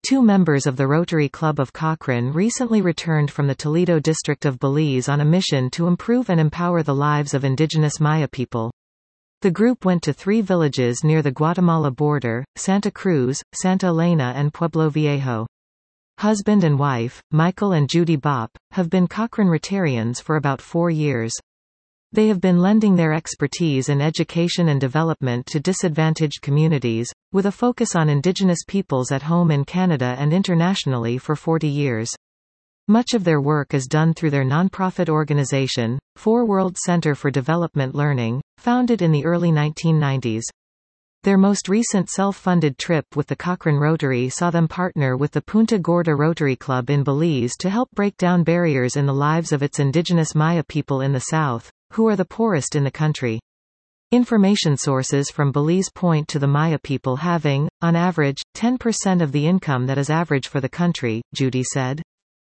Two members of the Rotary Club of Cochrane recently returned from the Toledo district of Belize on a mission to improve and empower the lives of indigenous Maya people. The group went to 3 villages near the Guatemala border, Santa Cruz, Santa Elena and Pueblo Viejo. Husband and wife, Michael and Judy Bopp, have been Cochrane Rotarians for about 4 years. They have been lending their expertise in education and development to disadvantaged communities, with a focus on Indigenous peoples at home in Canada and internationally for 40 years. Much of their work is done through their nonprofit organization, 4 World Center for Development Learning, founded in the early 1990s. Their most recent self-funded trip with the Cochrane Rotary saw them partner with the Punta Gorda Rotary Club in Belize to help break down barriers in the lives of its indigenous Maya people in the south, who are the poorest in the country. Information sources from Belize point to the Maya people having, on average, 10% of the income that is average for the country, Judy said.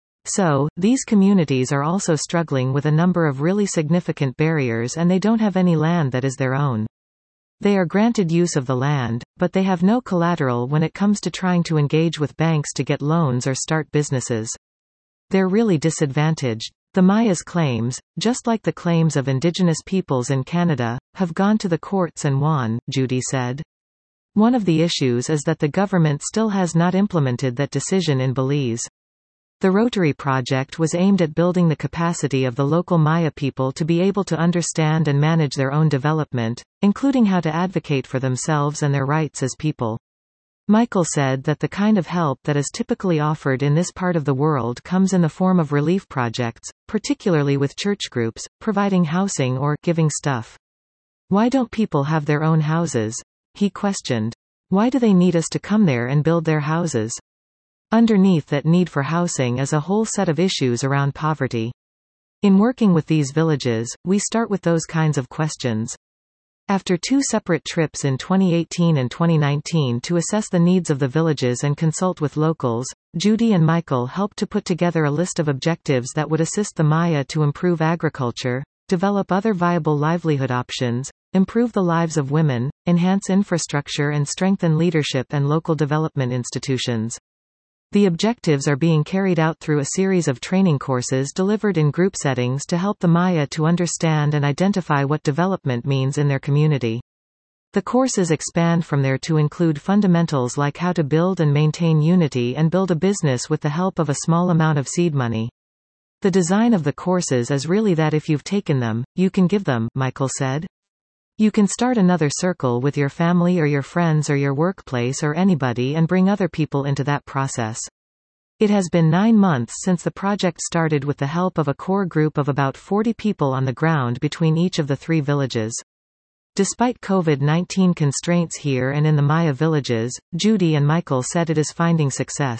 So, these communities are also struggling with a number of really significant barriers, and they don't have any land that is their own. They are granted use of the land, but they have no collateral when it comes to trying to engage with banks to get loans or start businesses. They're really disadvantaged. The Maya's claims, just like the claims of Indigenous peoples in Canada, have gone to the courts and won, Judy said. One of the issues is that the government still has not implemented that decision in Belize. The Rotary Project was aimed at building the capacity of the local Maya people to be able to understand and manage their own development, including how to advocate for themselves and their rights as people. Michael said that the kind of help that is typically offered in this part of the world comes in the form of relief projects, particularly with church groups, providing housing or giving stuff. Why don't people have their own houses? He questioned. Why do they need us to come there and build their houses? Underneath that need for housing is a whole set of issues around poverty. In working with these villages, we start with those kinds of questions. After 2 separate trips in 2018 and 2019 to assess the needs of the villages and consult with locals, Judy and Michael helped to put together a list of objectives that would assist the Maya to improve agriculture, develop other viable livelihood options, improve the lives of women, enhance infrastructure and strengthen leadership and local development institutions. The objectives are being carried out through a series of training courses delivered in group settings to help the Maya to understand and identify what development means in their community. The courses expand from there to include fundamentals like how to build and maintain unity and build a business with the help of a small amount of seed money. The design of the courses is really that if you've taken them, you can give them, Michael said. You can start another circle with your family or your friends or your workplace or anybody and bring other people into that process. It has been 9 months since the project started with the help of a core group of about 40 people on the ground between each of the 3 villages. Despite COVID-19 constraints here and in the Maya villages, Judy and Michael said it is finding success.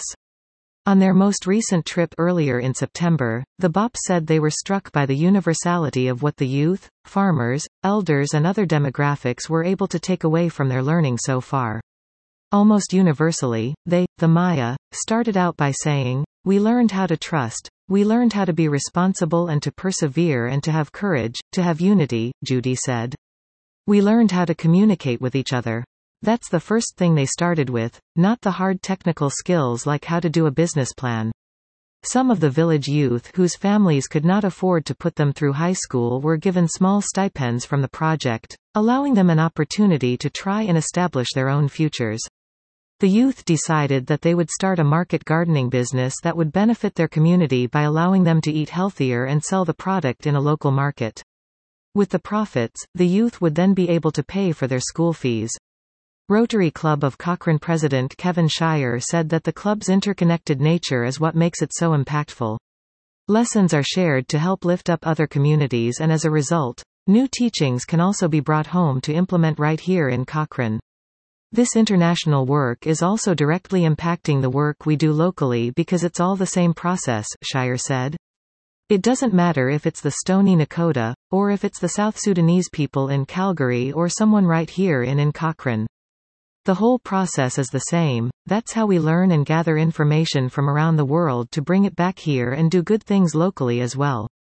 On their most recent trip earlier in September, the Bopps said they were struck by the universality of what the youth, farmers, elders and other demographics were able to take away from their learning so far. Almost universally, they, the Maya, started out by saying, "We learned how to trust, we learned how to be responsible and to persevere and to have courage, to have unity," Judy said. "We learned how to communicate with each other. That's the first thing they started with, not the hard technical skills like how to do a business plan." Some of the village youth whose families could not afford to put them through high school were given small stipends from the project, allowing them an opportunity to try and establish their own futures. The youth decided that they would start a market gardening business that would benefit their community by allowing them to eat healthier and sell the product in a local market. With the profits, the youth would then be able to pay for their school fees. Rotary Club of Cochrane President Kevin Shire said that the club's interconnected nature is what makes it so impactful. Lessons are shared to help lift up other communities, and as a result, new teachings can also be brought home to implement right here in Cochrane. This international work is also directly impacting the work we do locally because it's all the same process, Shire said. It doesn't matter if it's the Stoney Nakoda, or if it's the South Sudanese people in Calgary or someone right here in Cochrane. The whole process is the same. That's how we learn and gather information from around the world to bring it back here and do good things locally as well.